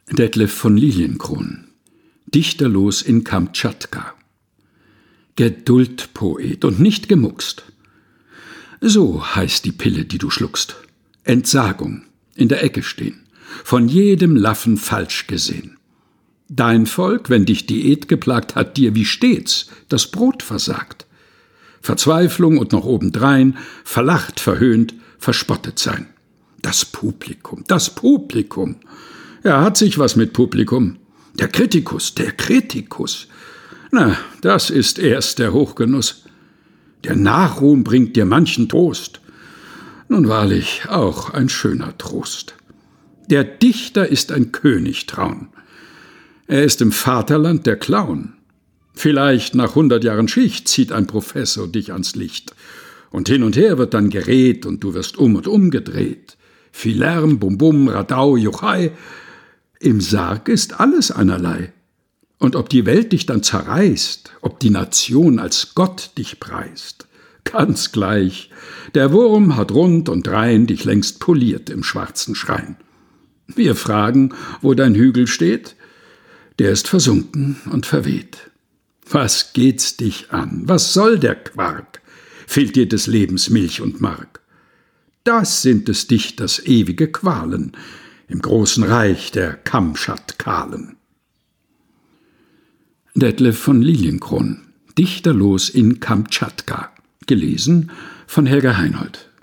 Detlev von Lilienkron, Dichterlos in Kamtschatka. Geduldpoet und nicht gemuckst. So heißt die Pille, die du schluckst. Entsagung, in der Ecke stehen, von jedem Laffen falsch gesehen. Dein Volk, wenn dich Diät geplagt, hat dir wie stets das Brot versagt. Verzweiflung und noch obendrein, verlacht, verhöhnt, verspottet sein. Das Publikum. Er hat sich was mit Publikum. Der Kritikus. Na, das ist erst der Hochgenuss. Der Nachruhm bringt dir manchen Trost. Nun wahrlich, auch ein schöner Trost. Der Dichter ist ein Königtraun. Er ist im Vaterland der Clown. Vielleicht nach 100 Jahren Schicht zieht ein Professor dich ans Licht. Und hin und her wird dann geredet und du wirst um und umgedreht. Viel Lärm, Bum Bum, Radau, Juchai. Im Sarg ist alles einerlei. Und ob die Welt dich dann zerreißt, ob die Nation als Gott dich preist, ganz gleich. Der Wurm hat rund und rein dich längst poliert im schwarzen Schrein. Wir fragen, wo dein Hügel steht? Der ist versunken und verweht. Was geht's dich an? Was soll der Quark? Fehlt dir des Lebens Milch und Mark? Das sind des Dichters ewige Qualen im großen Reich der Kamtschatkalen. Detlev von Lilienkron, Dichterlos in Kamtschatka, gelesen von Helga Heinold.